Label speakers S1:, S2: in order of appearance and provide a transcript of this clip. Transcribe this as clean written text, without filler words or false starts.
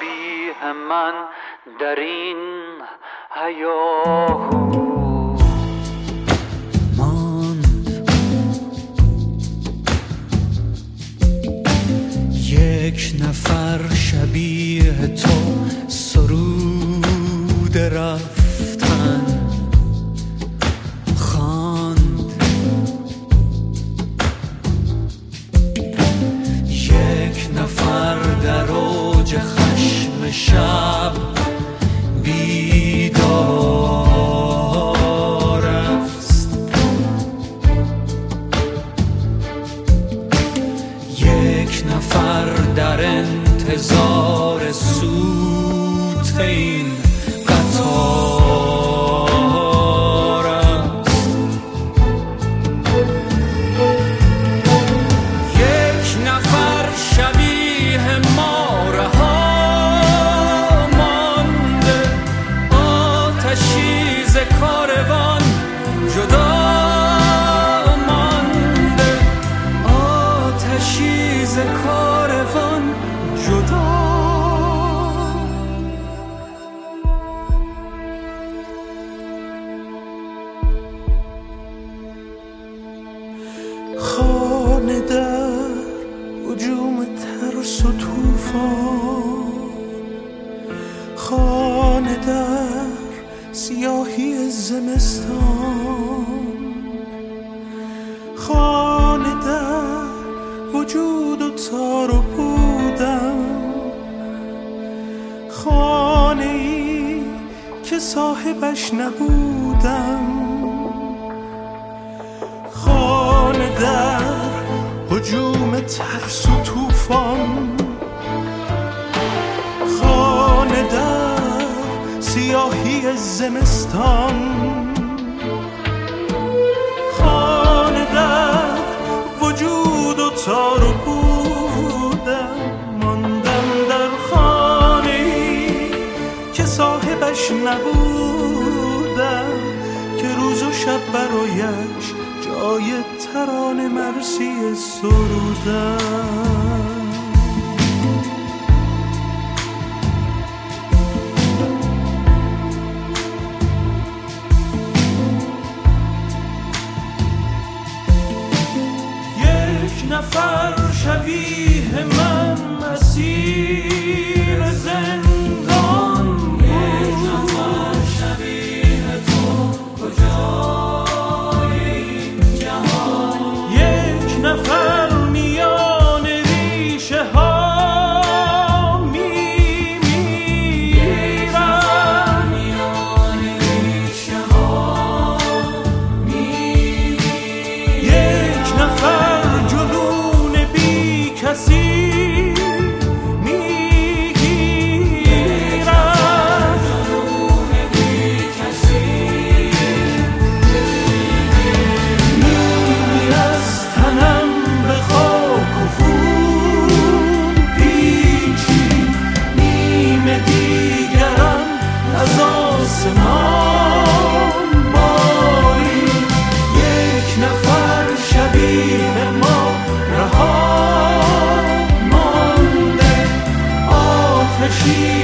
S1: شبیه من در این هیاهو
S2: یک نفر شبیه تو سرود رفتن خواند، یک نفر در اوج خشم شب بیدار است، یک نفر در انتظار سوت این قطار است، یک نفر شبیه ما رها مانده، آتشی ز کاروان جدا مانده، آتشی ز کاروان جدا. خانه در هجوم ترس و طوفان، خانه در سیاهی زمستان، خانه در وجود و تار و پودم، خانه ای که صاحبش نبودم، خانه در هجوم ترس و طوفان، خانه در سیاهی زمستان، خانه در وجود و تار و پودم، ماندم در خانه ای که صاحبش نبودم، که روز و شب برایش جای ترانه مرسی سرودم. یک نفر شبیه من مسیر زندان، یک نفر شبیه تو کجای این جهان، یک نفر میان ریشه ها میمیرم، میان ریشه ها میمیرم، یک نفر جنون بی کسی میگیرم، جنون بی کسی نیمی از تنم به خاک و خون پیچی، نیم دیگرم از آسمان باری، یک نفر شبیه ما رها مانده، آتشی